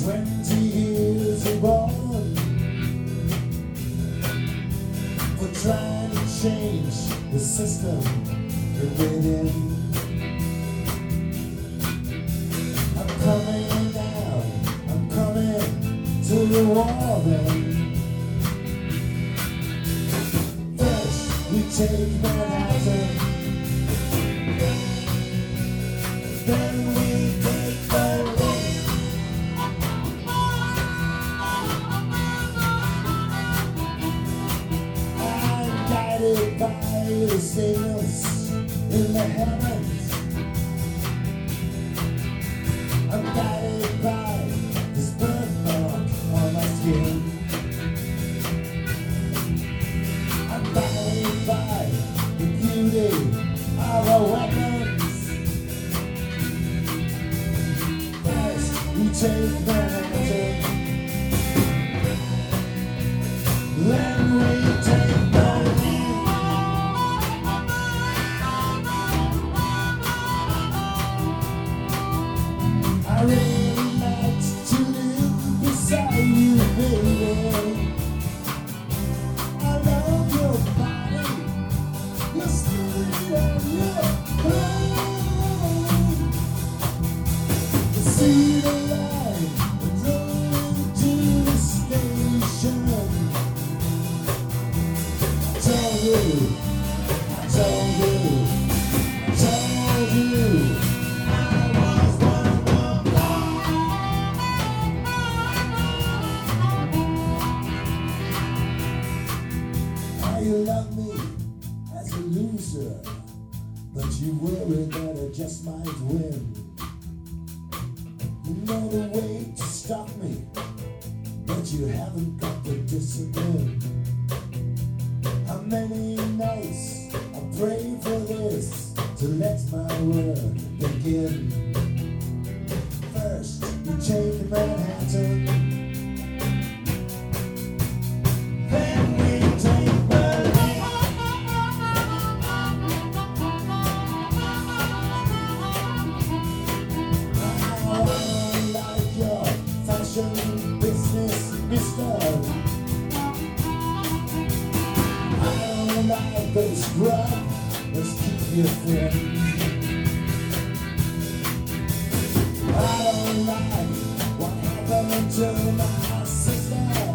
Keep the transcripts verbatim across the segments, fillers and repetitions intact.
Twenty years of born for trying to change the system that we're in. I'm coming down, I'm coming to the war then. First we take Manhattan, then we take Berlin. I'm guided by the sails in the heavens. I'm guided by this birthmark on my skin. I'm guided by the beauty of our weapons. First we take Manhattan, then we take Berlin. I really like to live beside you, baby. I love your body, your skin and your clothes. You see the line, I drove to the station. I told you, I told you, I told you I was one of How you love me as a loser, but you worry that I just might win. You know the way to stop me, but you haven't got the discipline. How many nights I pray for this to let my word begin. First you take Manhattan, then we take Berlin. I don't like your fashion business, mister. I don't like those grub, let's keep you thin. I don't like what happened to my sister.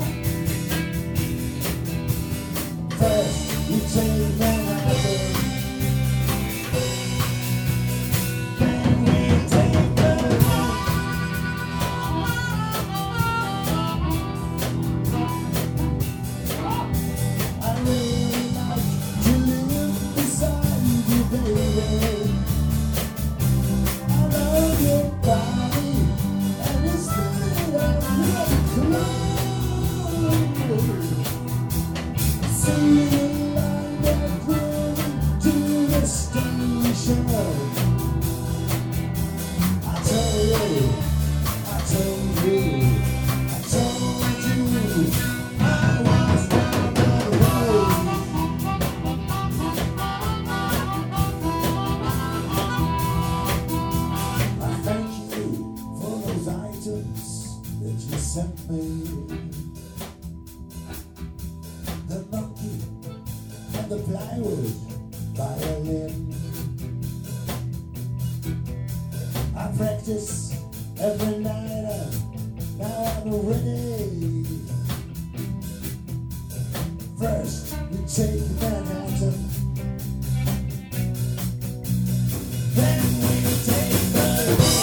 First we take Manhattan, then we take Berlin. I really like to live beside you, baby. I love your body and the skin of your clothes. See the line that brings to the station. I told you, I told you, I told you I was down the road. I thank you for those items that you sent me. The monkey and the plywood violin. I practice every night and now I'm ready. First we take Manhattan, then we take Berlin.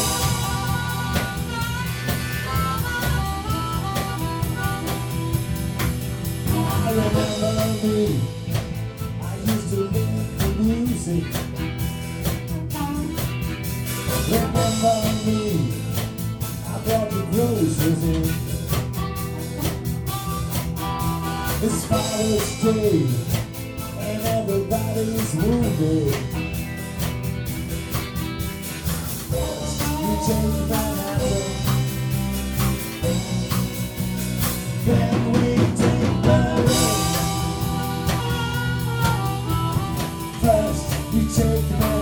I remember me, I used to live for music. Remember me, I brought the groceries in. It's Father's Day and everybody's wounded. You take Manhattan, then we take Berlin. First we take Manhattan.